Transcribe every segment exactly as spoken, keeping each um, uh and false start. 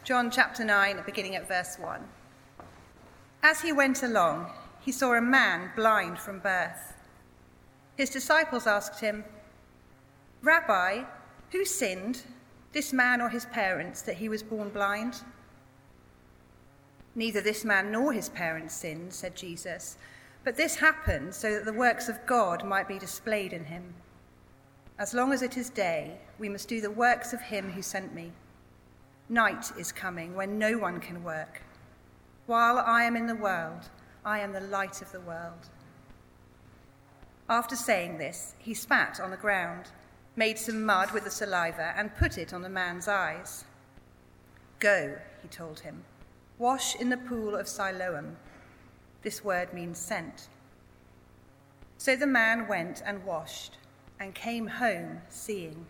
John chapter nine, beginning at verse one. As he went along, he saw a man blind from birth. His disciples asked him, "Rabbi, who sinned, this man or his parents, that he was born blind?" "Neither this man nor his parents sinned," said Jesus, "but this happened so that the works of God might be displayed in him. As long as it is day, we must do the works of him who sent me. Night is coming when no one can work. While I am in the world, I am the light of the world." After saying this, he spat on the ground, made some mud with the saliva, and put it on the man's eyes. "Go," he told him, "wash in the pool of Siloam." This word means sent. So the man went and washed, and came home seeing.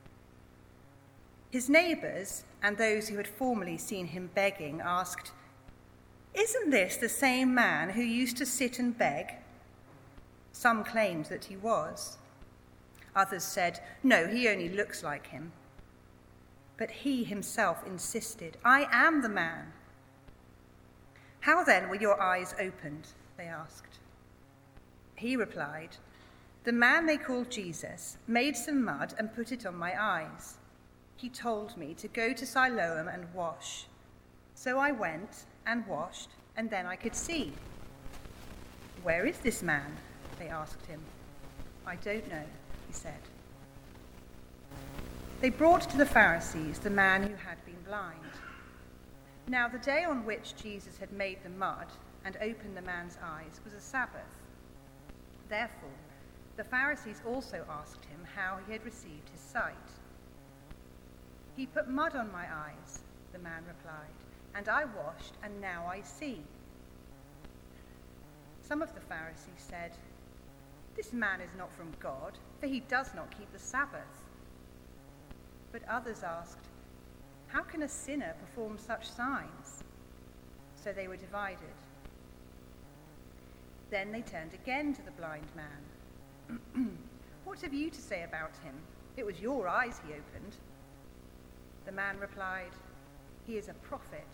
His neighbours and those who had formerly seen him begging asked, "Isn't this the same man who used to sit and beg?" Some claimed that he was. Others said, "No, he only looks like him." But he himself insisted, "I am the man." "How then were your eyes opened?" they asked. He replied, "The man they called Jesus made some mud and put it on my eyes. He told me to go to Siloam and wash. So I went and washed, and then I could see." "Where is this man?" they asked him. "I don't know," he said. They brought to the Pharisees the man who had been blind. Now the day on which Jesus had made the mud and opened the man's eyes was a Sabbath. Therefore, the Pharisees also asked him how he had received his sight. "He put mud on my eyes," the man replied, "and I washed, and now I see." Some of the Pharisees said, "This man is not from God, for he does not keep the Sabbath." But others asked, "How can a sinner perform such signs?" So they were divided. Then they turned again to the blind man. "What have you to say about him? It was your eyes he opened." The man replied, "He is a prophet."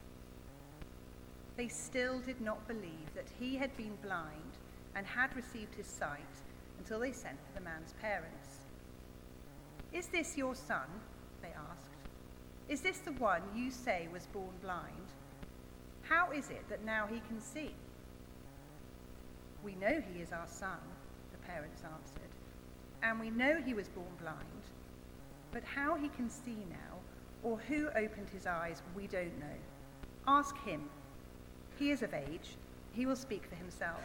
They still did not believe that he had been blind and had received his sight until they sent for the man's parents. "Is this your son?" they asked. "Is this the one you say was born blind? How is it that now he can see?" "We know he is our son," the parents answered, "and we know he was born blind. But how he can see now, or who opened his eyes, we don't know. Ask him. He is of age. He will speak for himself."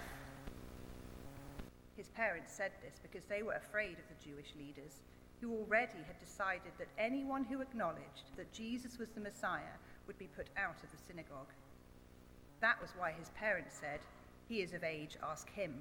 His parents said this because they were afraid of the Jewish leaders, who already had decided that anyone who acknowledged that Jesus was the Messiah would be put out of the synagogue. That was why his parents said, "He is of age, ask him."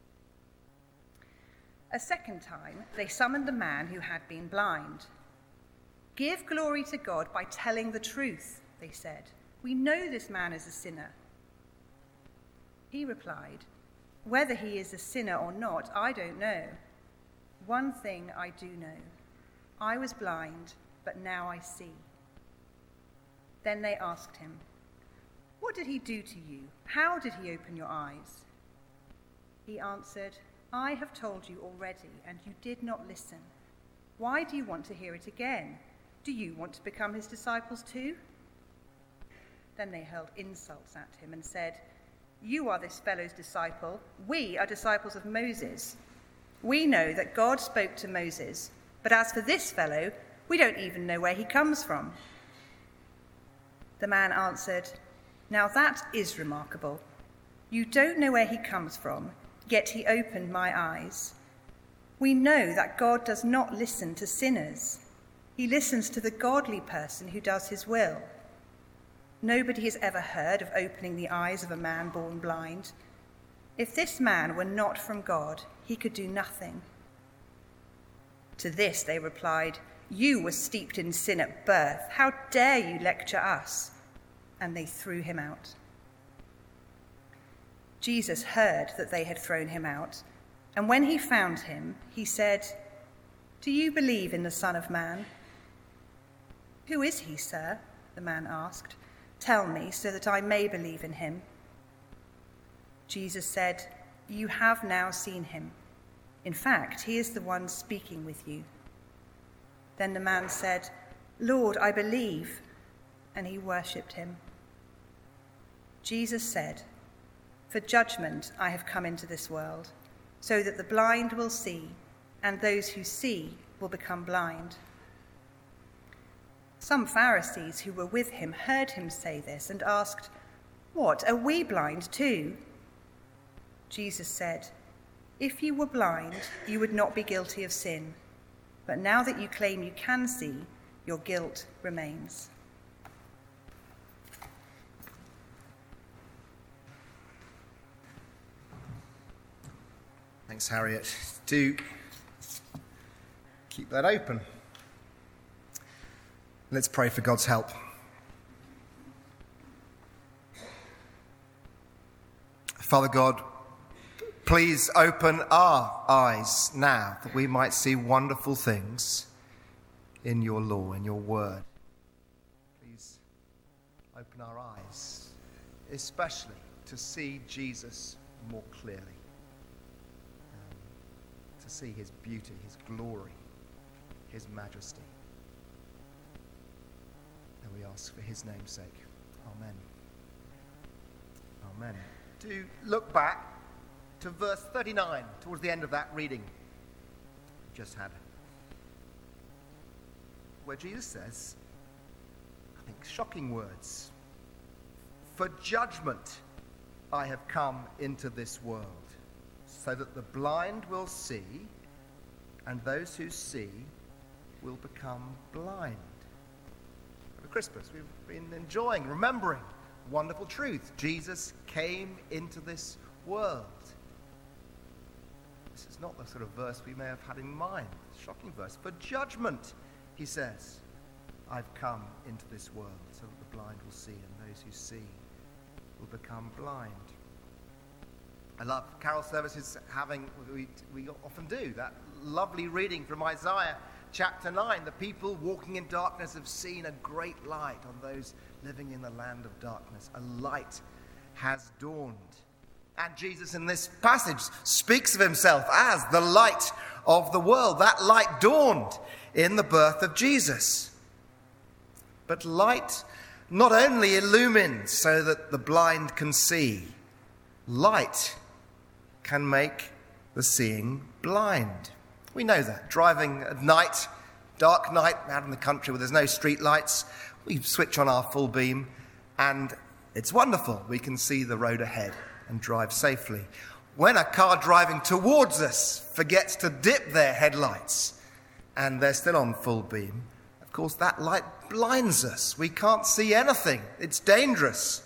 A second time, they summoned the man who had been blind. "Give glory to God by telling the truth," they said. "We know this man is a sinner." He replied, "Whether he is a sinner or not, I don't know. One thing I do know. I was blind, but now I see." Then they asked him, "What did he do to you? How did he open your eyes?" He answered, "I have told you already, and you did not listen. Why do you want to hear it again? Do you want to become his disciples too?" Then they hurled insults at him and said, "You are this fellow's disciple. We are disciples of Moses. We know that God spoke to Moses, but as for this fellow, we don't even know where he comes from." The man answered, "Now that is remarkable. You don't know where he comes from, yet he opened my eyes. We know that God does not listen to sinners. He listens to the godly person who does his will. Nobody has ever heard of opening the eyes of a man born blind. If this man were not from God, he could do nothing." To this they replied, "You were steeped in sin at birth. How dare you lecture us?" And they threw him out. Jesus heard that they had thrown him out, and when he found him, he said, "Do you believe in the Son of Man?" "Who is he, sir?" the man asked. "Tell me, so that I may believe in him." Jesus said, "You have now seen him. In fact, he is the one speaking with you." Then the man said, "Lord, I believe," and he worshipped him. Jesus said, "For judgment I have come into this world, so that the blind will see, and those who see will become blind." Some Pharisees who were with him heard him say this and asked, "What, are we blind too?" Jesus said, "If you were blind, you would not be guilty of sin. But now that you claim you can see, your guilt remains." Thanks, Harriet. Do keep that open. Let's pray for God's help. Father God, please open our eyes now that we might see wonderful things in your law, in your word. Please open our eyes, especially to see Jesus more clearly, um, to see his beauty, his glory, his majesty. And we ask for his name's sake. Amen. Amen. To look back to verse thirty-nine, towards the end of that reading we just had, where Jesus says, I think, shocking words. "For judgment I have come into this world, so that the blind will see, and those who see will become blind." For Christmas, we've been enjoying, remembering wonderful truth. Jesus came into this world. This is not the sort of verse we may have had in mind. Shocking verse. "For judgment," he says, "I've come into this world, so that the blind will see, and those who see will become blind." I love carol services having, we, we often do, that lovely reading from Isaiah chapter nine. "The people walking in darkness have seen a great light. On those living in the land of darkness, a light has dawned." And Jesus in this passage speaks of himself as the light of the world. That light dawned in the birth of Jesus. But light not only illumines so that the blind can see, light can make the seeing blind. We know that. Driving at night, dark night, out in the country where there's no street lights, we switch on our full beam and it's wonderful. We can see the road ahead and drive safely. When a car driving towards us forgets to dip their headlights and they're still on full beam, of course that light blinds us. We can't see anything. It's dangerous.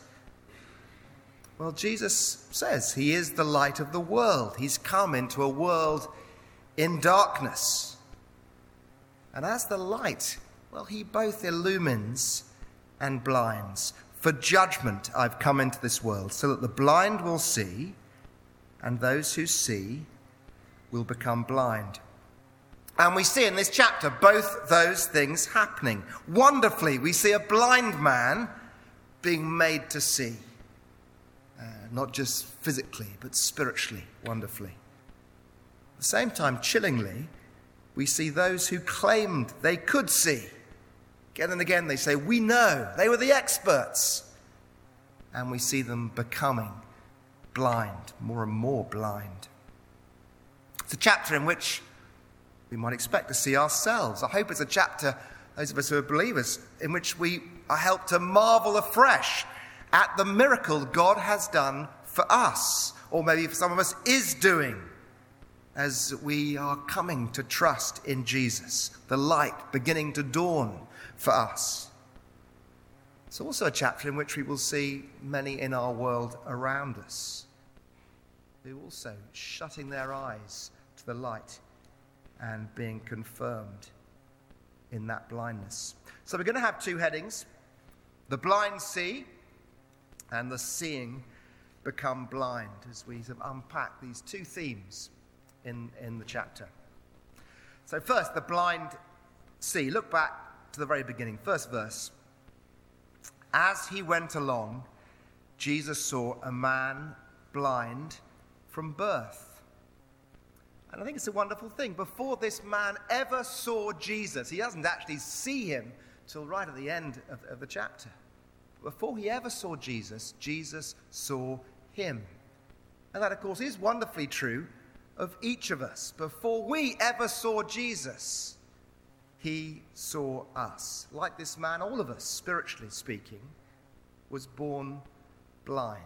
Well, Jesus says he is the light of the world. He's come into a world in darkness. And as the light, well, he both illumines and blinds. "For judgment I've come into this world, so that the blind will see, and those who see will become blind." And we see in this chapter both those things happening. Wonderfully, we see a blind man being made to see. Uh, not just physically, but spiritually, wonderfully. At the same time, chillingly, we see those who claimed they could see. Again and again they say, "We know." They were the experts. And we see them becoming blind, more and more blind. It's a chapter in which we might expect to see ourselves. I hope it's a chapter, those of us who are believers, in which we are helped to marvel afresh at the miracle God has done for us, or maybe for some of us is doing, as we are coming to trust in Jesus, the light beginning to dawn for us. It's also a chapter in which we will see many in our world around us who also shutting their eyes to the light and being confirmed in that blindness. So we're going to have two headings: the blind see and the seeing become blind, as we sort of unpack these two themes in, in the chapter. So first, the blind see. Look back to the very beginning, first verse. as he went along, Jesus saw a man blind from birth. And I think it's a wonderful thing. Before this man ever saw Jesus, he doesn't actually see him till right at the end of, of the chapter. Before he ever saw Jesus, Jesus saw him. And that, of course, is wonderfully true of each of us. Before we ever saw Jesus, he saw us. Like this man, all of us, spiritually speaking, was born blind.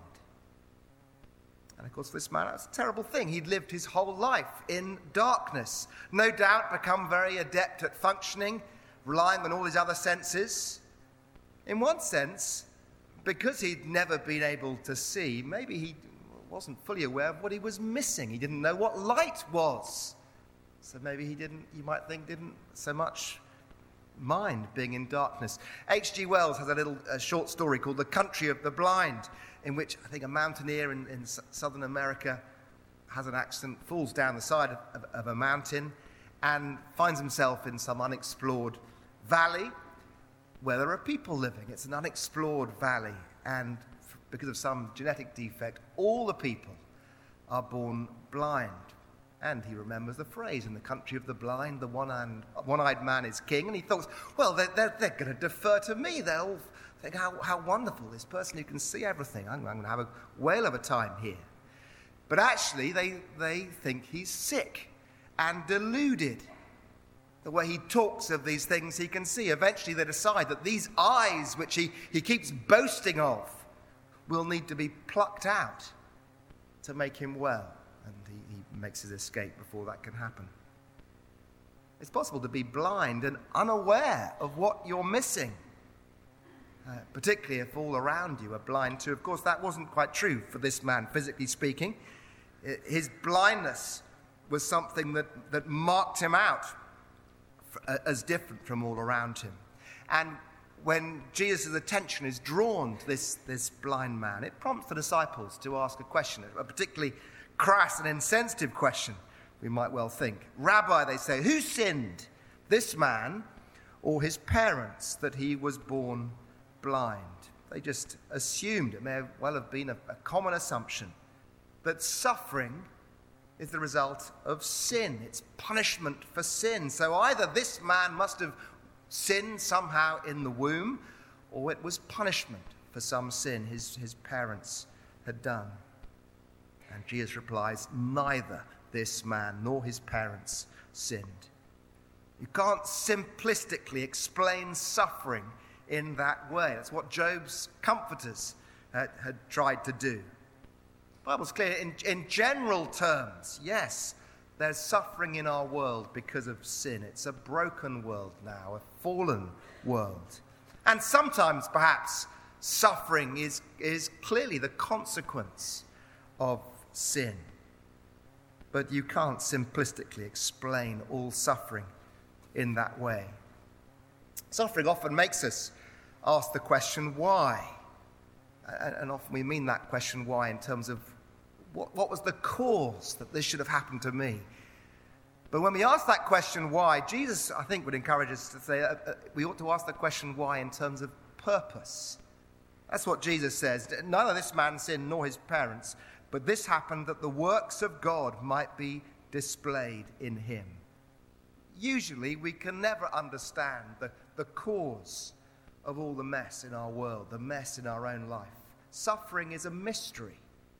And of course, this man, that's a terrible thing. He'd lived his whole life in darkness. No doubt become very adept at functioning, relying on all his other senses. In one sense, because he'd never been able to see, maybe he wasn't fully aware of what he was missing. He didn't know what light was. So maybe he didn't, you might think, didn't so much mind being in darkness. H G Wells has a little a short story called The Country of the Blind, in which I think a mountaineer in, in S- Southern America has an accident, falls down the side of, of, of a mountain, and finds himself in some unexplored valley where there are people living. It's an unexplored valley, and f- because of some genetic defect, all the people are born blind. And he remembers the phrase, in the country of the blind, the one-eyed, one-eyed man is king. And he thought, well, they're, they're, they're going to defer to me. They'll think, how, how wonderful, this person who can see everything. I'm, I'm going to have a whale of a time here. But actually, they, they think he's sick and deluded. The way he talks of these things he can see. Eventually, they decide that these eyes, which he, he keeps boasting of, will need to be plucked out to make him well. And he, he makes his escape before that can happen. It's possible to be blind and unaware of what you're missing, uh, particularly if all around you are blind too. Of course, that wasn't quite true for this man, physically speaking. His blindness was something that, that marked him out for, as different from all around him. And when Jesus' attention is drawn to this, this blind man, it prompts the disciples to ask a question, a particularly crass and insensitive question, we might well think. Rabbi, they say, who sinned, this man or his parents, that he was born blind? They just assumed, it may well have been a, a common assumption, that suffering is the result of sin. It's punishment for sin. So either this man must have sinned somehow in the womb, or it was punishment for some sin his, his parents had done. And Jesus replies, neither this man nor his parents sinned. You can't simplistically explain suffering in that way. That's what Job's comforters had, had tried to do. The Bible's clear. In, in general terms, yes, there's suffering in our world because of sin. It's a broken world now, a fallen world. And sometimes, perhaps, suffering is, is clearly the consequence of sin. But you can't simplistically explain all suffering in that way. Suffering often makes us ask the question, why? And often we mean that question, why, in terms of what, what was the cause that this should have happened to me? But when we ask that question, why, Jesus, I think, would encourage us to say uh, uh, we ought to ask the question, why, in terms of purpose. That's what Jesus says. Neither this man sinned nor his parents, but this happened that the works of God might be displayed in him. Usually, we can never understand the, the cause of all the mess in our world, the mess in our own life. Suffering is a mystery.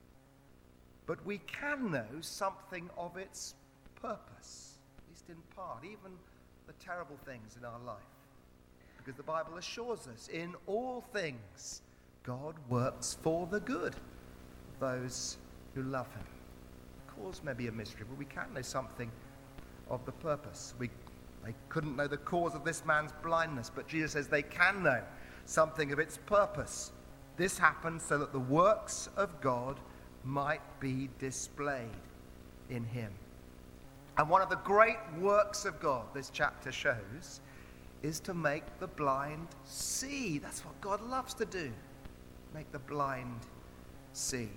But we can know something of its purpose, at least in part, even the terrible things in our life. Because the Bible assures us, in all things, God works for the good of those who love him. The cause may be a mystery, but we can know something of the purpose. We They couldn't know the cause of this man's blindness, but Jesus says they can know something of its purpose. This happened so that the works of God might be displayed in him. And one of the great works of God, this chapter shows, is to make the blind see. That's what God loves to do, make the blind see.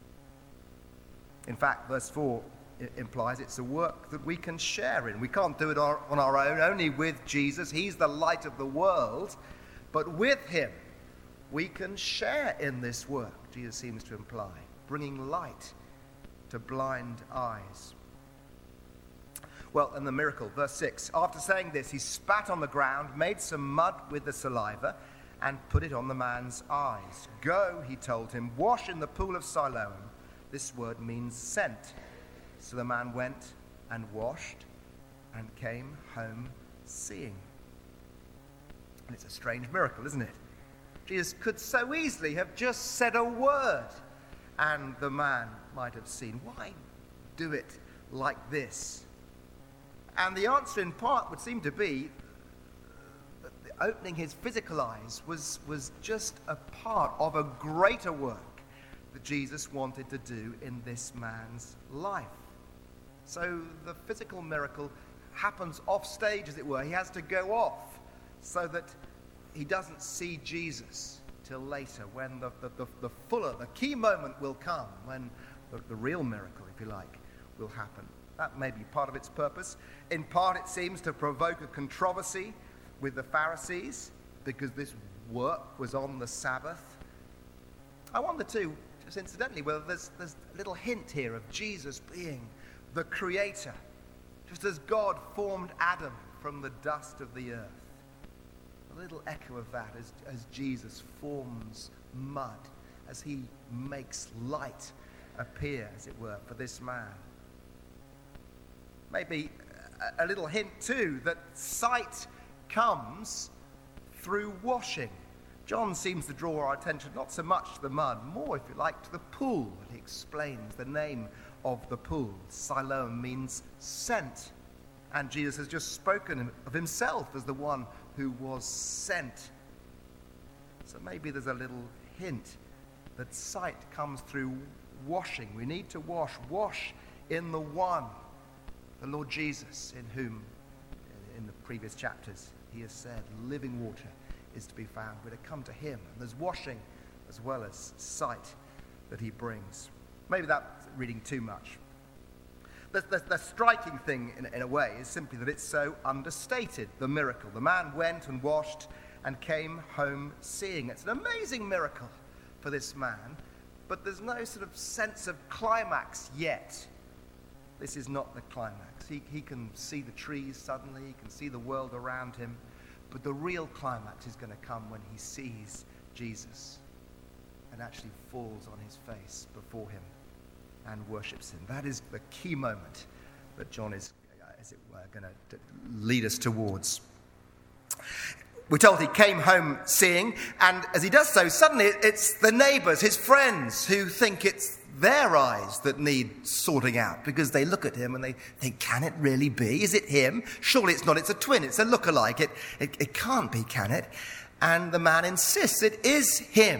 In fact, verse four it implies it's a work that we can share in. We can't do it on our own, only with Jesus. He's the light of the world. But with him, we can share in this work, Jesus seems to imply, bringing light to blind eyes. Well, and the miracle, verse six. After saying this, he spat on the ground, made some mud with the saliva, and put it on the man's eyes. Go, he told him, wash in the pool of Siloam. This word means sent. So the man went and washed and came home seeing. And it's a strange miracle, isn't it? Jesus could so easily have just said a word and the man might have seen. Why do it like this? And the answer in part would seem to be that opening his physical eyes was, was just a part of a greater work that Jesus wanted to do in this man's life. So the physical miracle happens off stage, as it were. He has to go off so that he doesn't see Jesus till later, when the, the, the, the fuller, the key moment will come, when the, the real miracle, if you like, will happen. That may be part of its purpose. In part, it seems to provoke a controversy with the Pharisees, because this work was on the Sabbath. I wonder too, just incidentally, whether there's, there's a little hint here of Jesus being the creator, just as God formed Adam from the dust of the earth. A little echo of that as, as Jesus forms mud, as he makes light appear, as it were, for this man. Maybe a, a little hint too that sight comes through washing. John seems to draw our attention not so much to the mud, more, if you like, to the pool. And he explains the name of the pool. Siloam means sent. And Jesus has just spoken of himself as the one who was sent. So maybe there's a little hint that sight comes through washing. We need to wash. Wash in the one, the Lord Jesus, in whom, in the previous chapters, he has said living water is to be found. We're to come to him. And there's washing as well as sight that he brings. Maybe that's reading too much. The, the, the striking thing, in, in a way, is simply that it's so understated, the miracle. The man went and washed and came home seeing. It's an amazing miracle for this man, but there's no sort of sense of climax yet. This is not the climax. He, he can see the trees suddenly, he can see the world around him, but the real climax is going to come when he sees Jesus and actually falls on his face before him and worships him. That is the key moment that John is, as it were, going to lead us towards. We're told he came home seeing, and as he does so, suddenly it's the neighbours, his friends, who think it's their eyes that need sorting out, because they look at him and they think, can it really be? Is it him? Surely it's not. It's a twin. It's a lookalike. It, it, it can't be, can it? And the man insists it is him.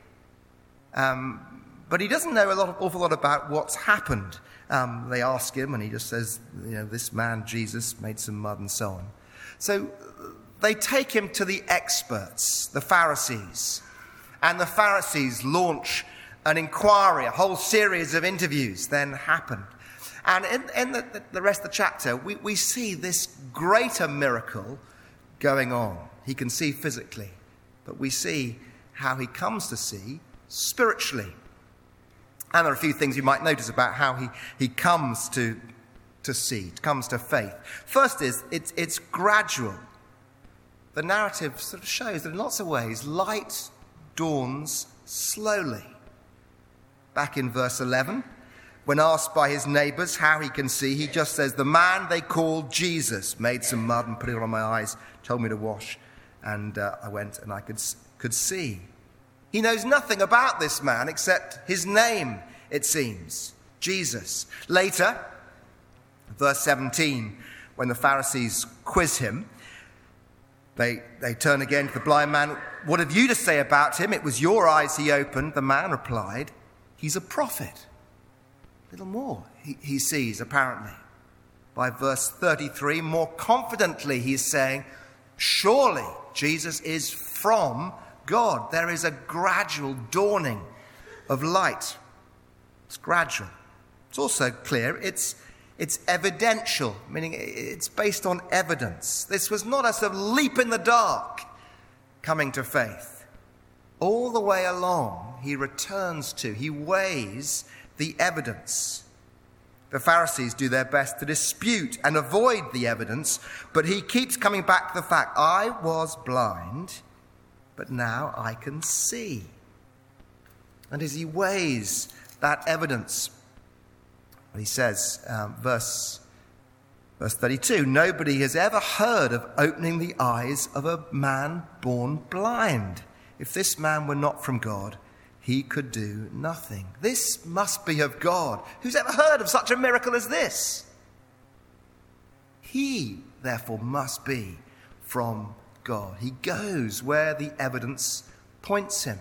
Um, but he doesn't know a lot, awful lot about what's happened. Um, they ask him, and he just says, you know, this man, Jesus, made some mud and so on. So they take him to the experts, the Pharisees. And the Pharisees launch an inquiry, a whole series of interviews then happened. And in, in the, the rest of the chapter, we, we see this greater miracle going on. He can see physically, but we see how he comes to see spiritually. And there are a few things you might notice about how he, he comes to, to see, comes to faith. First is, it's, it's gradual. The narrative sort of shows that in lots of ways, light dawns slowly. Back in verse eleven, when asked by his neighbours how he can see, he just says, the man they called Jesus made some mud and put it on my eyes, told me to wash, and uh, I went and I could, could see. He knows nothing about this man except his name, it seems, Jesus. Later, verse seventeen, when the Pharisees quiz him, they, they turn again to the blind man. What have you to say about him? It was your eyes he opened. The man replied, he's a prophet. Little more he, he sees, apparently. By verse thirty-three, more confidently he's saying, surely Jesus is from God. There is a gradual dawning of light. It's gradual. It's also clear it's, it's evidential, meaning it's based on evidence. This was not a sort of leap in the dark coming to faith. all the way along, he returns to, he weighs the evidence. The Pharisees do their best to dispute and avoid the evidence, but he keeps coming back to the fact, I was blind, but now I can see. And as he weighs that evidence, he says, um, verse, verse thirty-two, nobody has ever heard of opening the eyes of a man born blind. If this man were not from God, he could do nothing. This must be of God. Who's ever heard of such a miracle as this? He, therefore, must be from God. He goes where the evidence points him.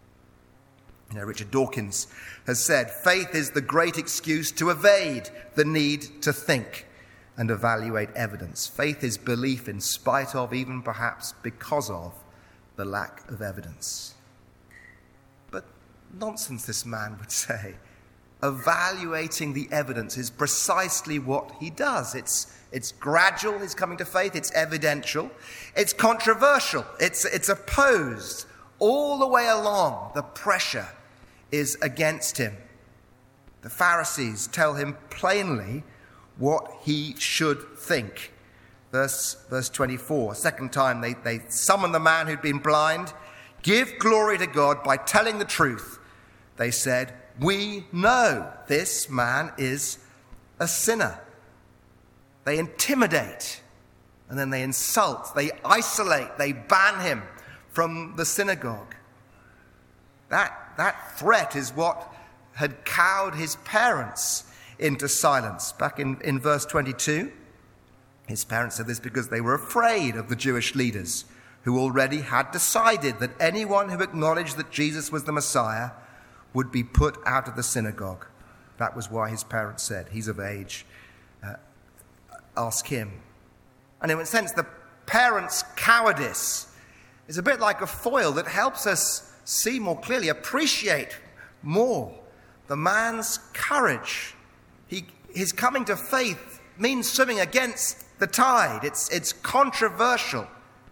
You know, Richard Dawkins has said, faith is the great excuse to evade the need to think and evaluate evidence. Faith is belief in spite of, even perhaps because of, the lack of evidence. But nonsense, this man would say. Evaluating the evidence is precisely what he does. It's it's gradual, his coming to faith. It's evidential. It's controversial. It's, it's opposed. All the way along, the pressure is against him. The Pharisees tell him plainly what he should think. Verse, verse twenty-four, second time they, they summon the man who'd been blind. Give glory to God by telling the truth. They said, we know this man is a sinner. They intimidate, and then they insult, they isolate, they ban him from the synagogue. That, that threat is what had cowed his parents into silence. Back in, in verse twenty-two, his parents said this because they were afraid of the Jewish leaders who already had decided that anyone who acknowledged that Jesus was the Messiah would be put out of the synagogue. That was why his parents said, he's of age, uh, ask him. And in a sense, the parents' cowardice is a bit like a foil that helps us see more clearly, appreciate more the man's courage. He, his coming to faith means swimming against the tide. It's, it's controversial.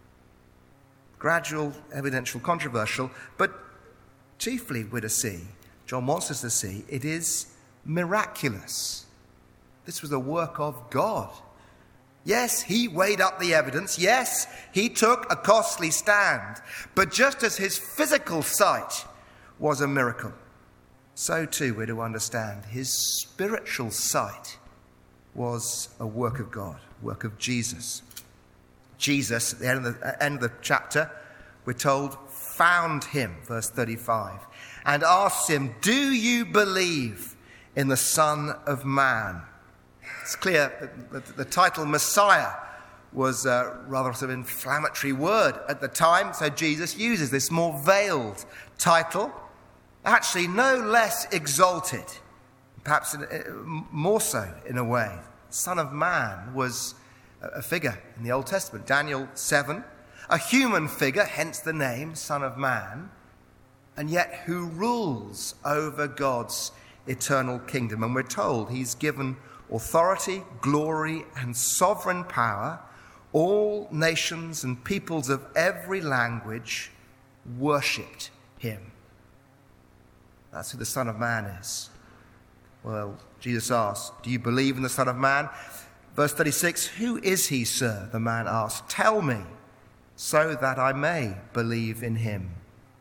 Gradual, evidential, controversial, but chiefly we're to see, John wants us to see, it is miraculous. This was a work of God. Yes, he weighed up the evidence. Yes, he took a costly stand. But just as his physical sight was a miracle, so too we're to understand his spiritual sight was a work of God, work of Jesus. Jesus, at the end of the, end of the chapter, we're told, found him, verse thirty-five, and asked him, do you believe in the Son of Man? It's clear that the, the title Messiah was a rather sort of inflammatory word at the time, so Jesus uses this more veiled title, actually no less exalted, perhaps more so in a way. Son of Man was a figure in the Old Testament, Daniel seven, a human figure, hence the name, Son of Man, and yet who rules over God's eternal kingdom. And we're told he's given authority, glory, and sovereign power. All nations and peoples of every language worshipped him. That's who the Son of Man is. Well, Jesus asked, do you believe in the Son of Man? Verse thirty-six, who is he, sir? The man asked. Tell me, so that I may believe in him.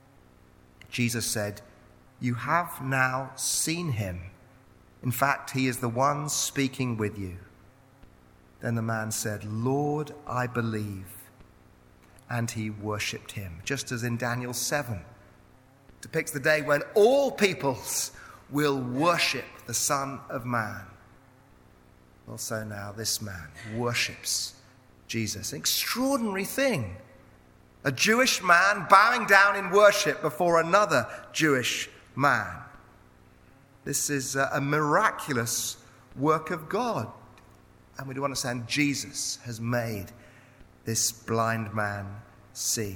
Jesus said, you have now seen him. In fact, he is the one speaking with you. Then the man said, Lord, I believe. And he worshipped him, just as in Daniel seven. Depicts the day when all peoples will worship the Son of Man. Well, so now this man worships Jesus. An extraordinary thing. A Jewish man bowing down in worship before another Jewish man. This is a miraculous work of God. And we do understand Jesus has made this blind man see.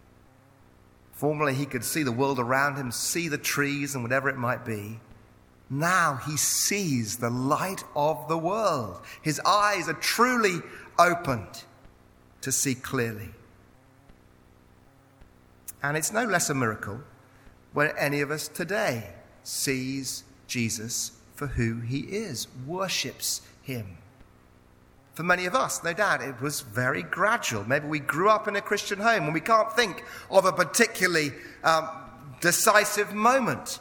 Formerly he could see the world around him, see the trees and whatever it might be. Now he sees the light of the world. His eyes are truly opened to see clearly. And it's no less a miracle when any of us today sees Jesus for who he is, worships him. For many of us, no doubt, it was very gradual. Maybe we grew up in a Christian home and we can't think of a particularly um, decisive moment.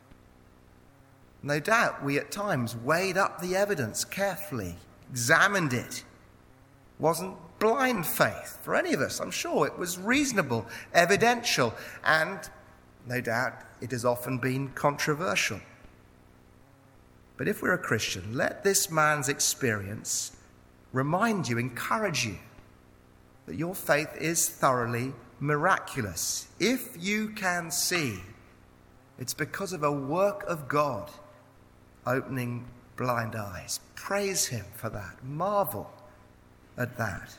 No doubt we at times weighed up the evidence carefully, examined it. Wasn't blind faith for any of us. I'm sure it was reasonable, evidential, and no doubt it has often been controversial. But if we're a Christian, let this man's experience remind you, encourage you, that your faith is thoroughly miraculous. If you can see, it's because of a work of God opening blind eyes. Praise him for that. Marvel at that.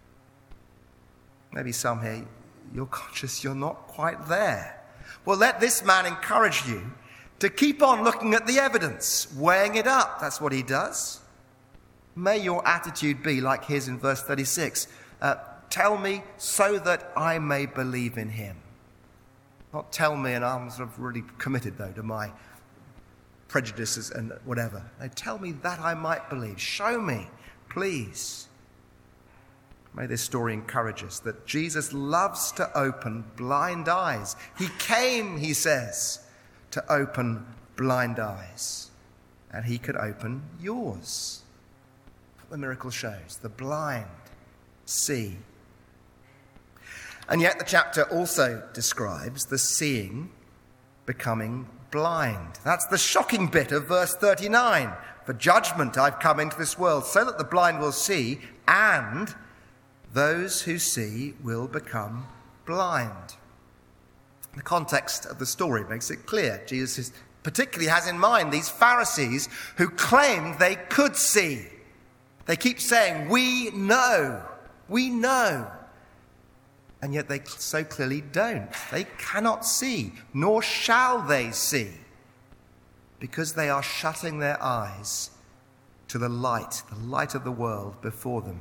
Maybe some here, you're conscious you're not quite there. Well, let this man encourage you to keep on looking at the evidence, weighing it up. That's what he does. May your attitude be like his in verse thirty-six. Uh, tell me so that I may believe in him. Not tell me, and I'm sort of really committed, though, to my prejudices and whatever. No, tell me that I might believe. Show me, please. May this story encourage us that Jesus loves to open blind eyes. He came, he says, to open blind eyes. And he could open yours. What the miracle shows. The blind see. And yet the chapter also describes the seeing becoming blind. That's the shocking bit of verse thirty-nine. For judgment I've come into this world, so that the blind will see, and those who see will become blind. The context of the story makes it clear. Jesus is, particularly has in mind these Pharisees who claimed they could see. They keep saying, we know, we know. And yet they so clearly don't. They cannot see, nor shall they see, because they are shutting their eyes to the light, the light of the world before them.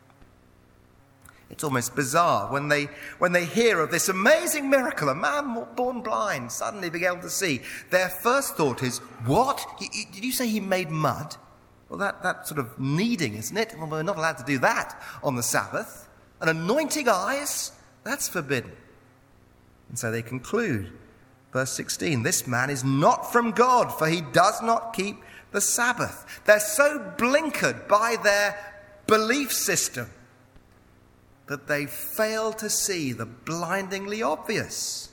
It's almost bizarre when they when they hear of this amazing miracle, a man born blind suddenly being able to see. Their first thought is, what? He, he, did you say he made mud? Well, that, that's sort of kneading, isn't it? Well, we're not allowed to do that on the Sabbath. And anointing eyes? That's forbidden. And so they conclude, verse sixteen, this man is not from God, for he does not keep the Sabbath. They're so blinkered by their belief system that they fail to see the blindingly obvious.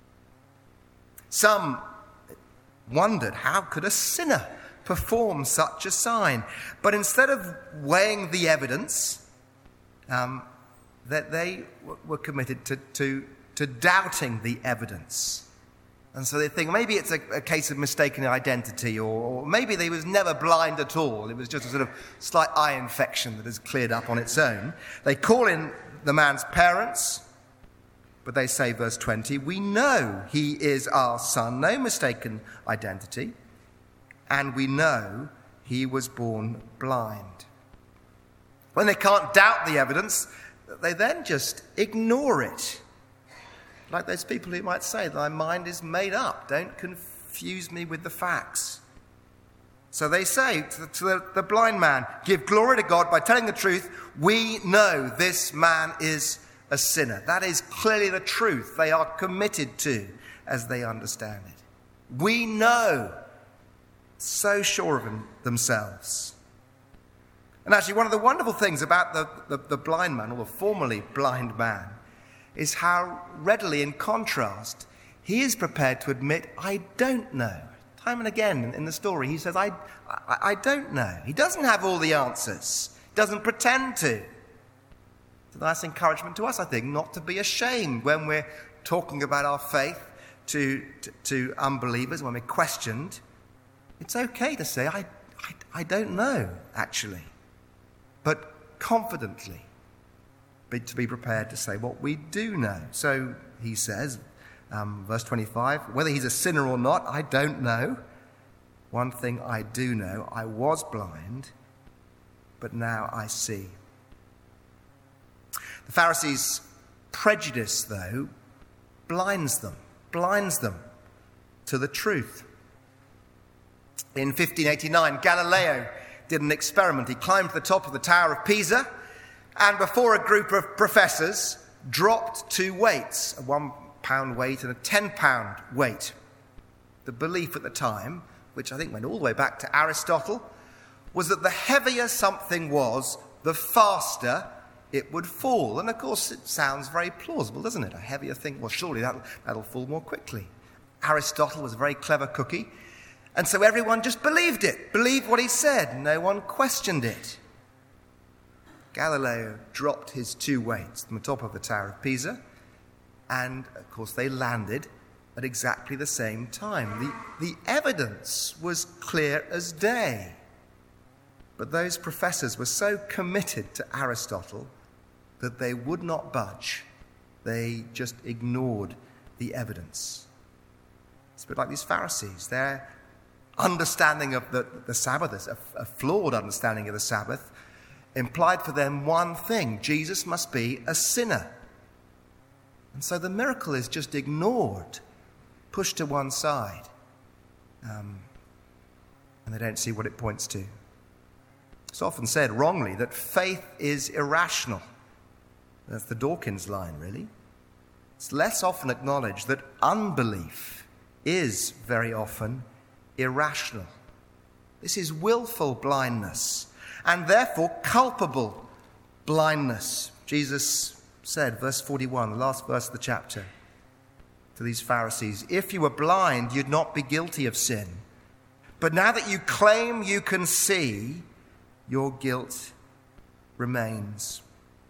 Some wondered, how could a sinner perform such a sign? But instead of weighing the evidence, um, that they w- were committed to, to, to doubting the evidence. And so they think maybe it's a, a case of mistaken identity, or, or maybe they was never blind at all. It was just a sort of slight eye infection that has cleared up on its own. They call in the man's parents, but they say, verse twenty, we know he is our son, no mistaken identity, and we know he was born blind. When they can't doubt the evidence, they then just ignore it. Like those people who might say, thy mind is made up, don't confuse me with the facts. So they say to, the, to the, the blind man, give glory to God by telling the truth. We know this man is a sinner. That is clearly the truth they are committed to as they understand it. We know, so sure of them, themselves. And actually one of the wonderful things about the, the, the blind man, or the formerly blind man, is how readily, in contrast, he is prepared to admit, I don't know. Time and again in the story, he says, I, I, I don't know. He doesn't have all the answers. He doesn't pretend to. It's a nice encouragement to us, I think, not to be ashamed when we're talking about our faith to, to, to unbelievers, when we're questioned. It's okay to say, I, I, I don't know, actually. But confidently, be, to be prepared to say what we do know. So he says, um, verse twenty-five, whether he's a sinner or not, I don't know. One thing I do know, I was blind, but now I see. The Pharisees' prejudice, though, blinds them, blinds them to the truth. In fifteen eighty-nine, Galileo did an experiment. He climbed to the top of the Tower of Pisa, and before a group of professors, dropped two weights, a one pound weight and a ten pound weight. The belief at the time, which I think went all the way back to Aristotle, was that the heavier something was, the faster it would fall. And of course, it sounds very plausible, doesn't it? A heavier thing, well, surely that'll, that'll fall more quickly. Aristotle was a very clever cookie, and so everyone just believed it, believed what he said. No one questioned it. Galileo dropped his two weights from the top of the Tower of Pisa, and of course they landed at exactly the same time. The, the evidence was clear as day. But those professors were so committed to Aristotle that they would not budge. They just ignored the evidence. It's a bit like these Pharisees. Their understanding of the, the Sabbath, a, a flawed understanding of the Sabbath, implied for them one thing: Jesus must be a sinner. And so the miracle is just ignored, pushed to one side, um, and they don't see what it points to. It's often said wrongly that faith is irrational. That's the Dawkins line, really. It's less often acknowledged that unbelief is very often irrational. This is willful blindness, and therefore culpable blindness. Jesus said, verse forty-one, the last verse of the chapter, to these Pharisees, if you were blind, you'd not be guilty of sin. But now that you claim you can see, your guilt remains.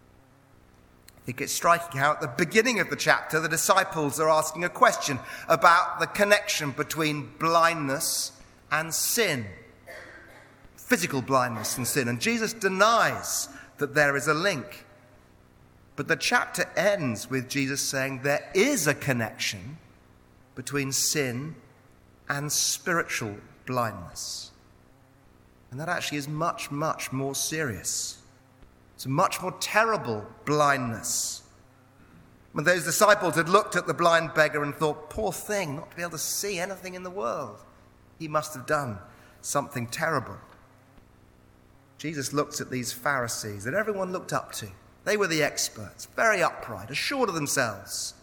I think it's striking how at the beginning of the chapter, the disciples are asking a question about the connection between blindness and sin. Physical blindness and sin. And Jesus denies that there is a link. But the chapter ends with Jesus saying there is a connection between sin and spiritual blindness. And that actually is much, much more serious. It's a much more terrible blindness. When those disciples had looked at the blind beggar and thought, poor thing, not to be able to see anything in the world. He must have done something terrible. Jesus looks at these Pharisees that everyone looked up to. They were the experts, very upright, assured of themselves.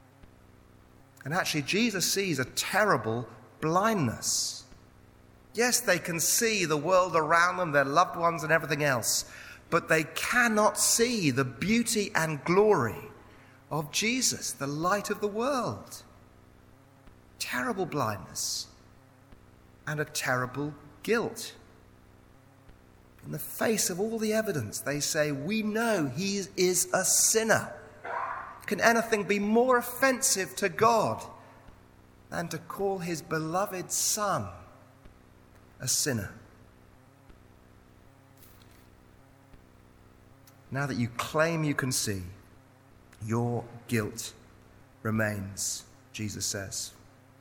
And actually, Jesus sees a terrible blindness. Yes, they can see the world around them, their loved ones and everything else, but they cannot see the beauty and glory of Jesus, the light of the world. Terrible blindness and a terrible guilt. In the face of all the evidence, they say, we know he is a sinner. Can anything be more offensive to God than to call his beloved Son a sinner? Now that you claim you can see, your guilt remains, Jesus says.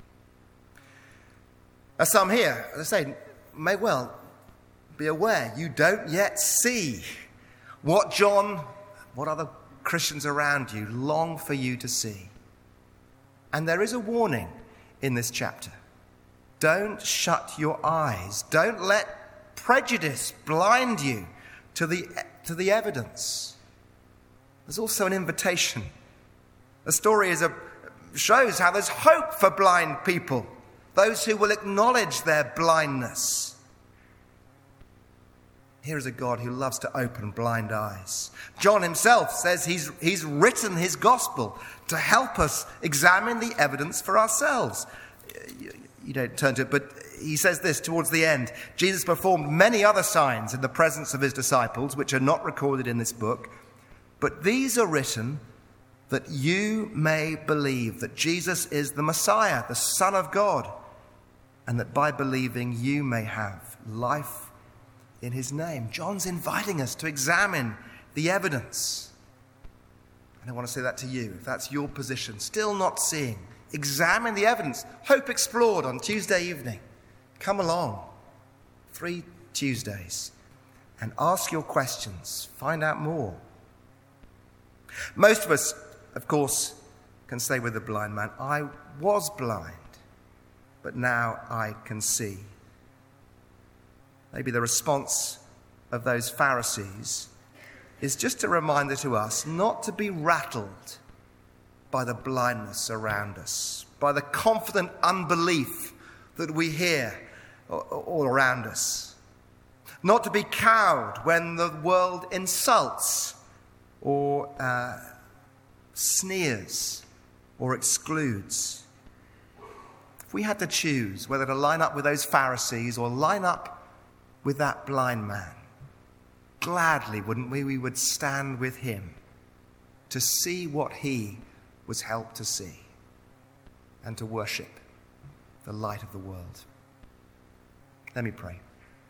Now, some here, as I say, may well be aware you don't yet see what John, what other Christians around you long for you to see. And there is a warning in this chapter. Don't shut your eyes. Don't let prejudice blind you to the, to the evidence. There's also an invitation. The story is a, shows how there's hope for blind people, those who will acknowledge their blindness. Here is a God who loves to open blind eyes. John himself says he's, he's written his gospel to help us examine the evidence for ourselves. You, you don't turn to it, but he says this towards the end. Jesus performed many other signs in the presence of his disciples, which are not recorded in this book, but these are written that you may believe that Jesus is the Messiah, the Son of God, and that by believing you may have life in his name. John's inviting us to examine the evidence. And I want to say that to you. If that's your position, still not seeing, examine the evidence. Hope Explored on Tuesday evening. Come along. Three Tuesdays. And ask your questions. Find out more. Most of us, of course, can say with the blind man, I was blind, but now I can see. Maybe the response of those Pharisees is just a reminder to us not to be rattled by the blindness around us, by the confident unbelief that we hear all around us. Not to be cowed when the world insults or uh, sneers or excludes. If we had to choose whether to line up with those Pharisees or line up with that blind man, gladly, wouldn't we, we would stand with him to see what he was helped to see and to worship the light of the world. Let me pray.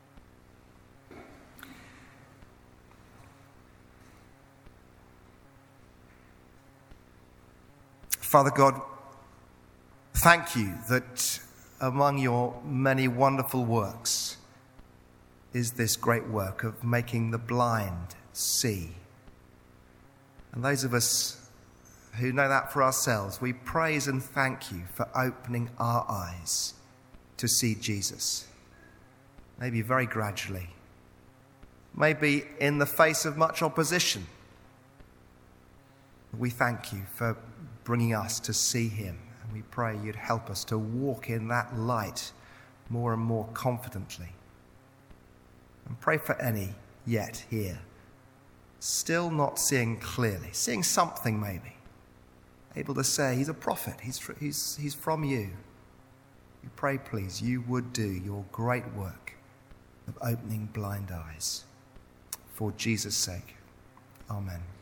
Father God, thank you that among your many wonderful works is this great work of making the blind see. And those of us who know that for ourselves, we praise and thank you for opening our eyes to see Jesus. Maybe very gradually, maybe in the face of much opposition. We thank you for bringing us to see him, and we pray you'd help us to walk in that light more and more confidently. And pray for any yet here, still not seeing clearly, seeing something maybe, able to say he's a prophet, he's, he's, he's from you. We pray, please, you would do your great work of opening blind eyes. For Jesus' sake, amen.